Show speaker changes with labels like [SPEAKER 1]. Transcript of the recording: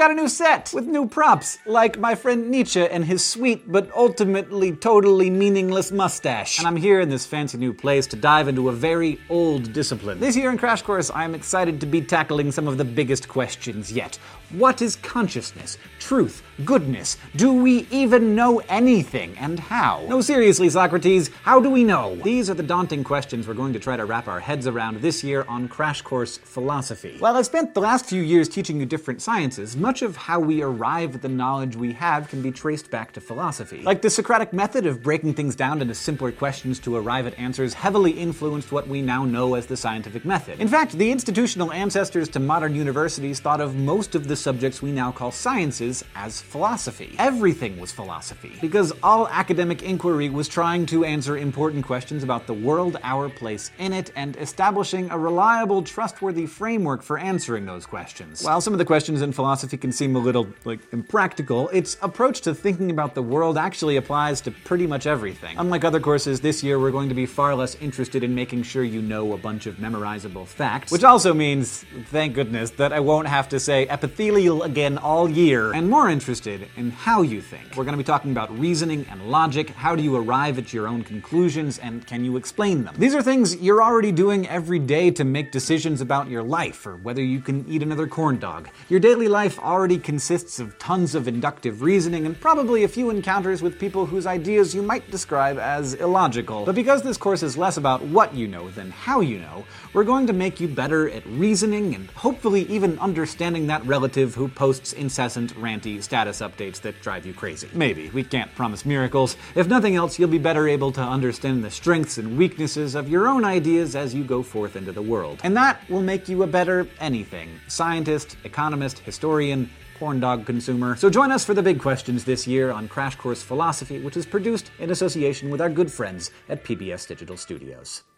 [SPEAKER 1] got a new set with new props, like my friend Nietzsche and his sweet but ultimately totally meaningless mustache. And I'm here in this fancy new place to dive into a very old discipline. This year in Crash Course, I'm excited to be tackling some of the biggest questions yet. What is consciousness? Truth? Goodness? Do we even know anything? And how? No, seriously, Socrates, how do we know? These are the daunting questions we're going to try to wrap our heads around this year on Crash Course Philosophy. While I've spent the last few years teaching you different sciences, much of how we arrive at the knowledge we have can be traced back to philosophy. Like the Socratic method of breaking things down into simpler questions to arrive at answers heavily influenced what we now know as the scientific method. In fact, the institutional ancestors to modern universities thought of most of the subjects we now call sciences as philosophy. Everything was philosophy, because all academic inquiry was trying to answer important questions about the world, our place in it, and establishing a reliable, trustworthy framework for answering those questions. While some of the questions in philosophy can seem a little, impractical, its approach to thinking about the world actually applies to pretty much everything. Unlike other courses, this year we're going to be far less interested in making sure you know a bunch of memorizable facts, which also means, thank goodness, that I won't have to say epithelial again all year, and more interested in how you think. We're going to be talking about reasoning and logic. How do you arrive at your own conclusions, and can you explain them? These are things you're already doing every day to make decisions about your life, or whether you can eat another corn dog. Your daily life already consists of tons of inductive reasoning, and probably a few encounters with people whose ideas you might describe as illogical. But because this course is less about what you know than how you know, we're going to make you better at reasoning, and hopefully even understanding that relative who posts incessant, ranty status updates that drive you crazy. Maybe. We can't promise miracles. If nothing else, you'll be better able to understand the strengths and weaknesses of your own ideas as you go forth into the world. And that will make you a better anything. Scientist, economist, historian, corn dog consumer. So join us for the big questions this year on Crash Course Philosophy, which is produced in association with our good friends at PBS Digital Studios.